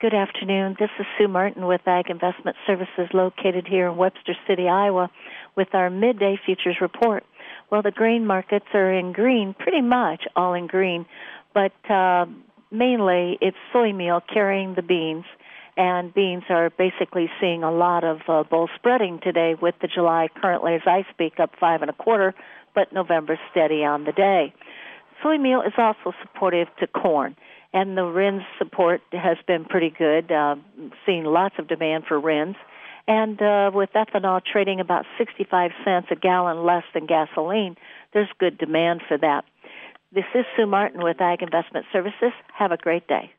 Good afternoon. This is Sue Martin with Ag Investment Services located here in Webster City, Iowa, with our midday futures report. Well, the grain markets are in green, pretty much all in green, but mainly it's soy meal carrying the beans, and beans are basically seeing a lot of bull spreading today with the July currently, as I speak, up 5 1/4, but November steady on the day. Soy meal is also supportive to corn, and the RINs support has been pretty good, seeing lots of demand for RINs. And with ethanol trading about 65 cents a gallon less than gasoline, there's good demand for that. This is Sue Martin with Ag Investment Services. Have a great day.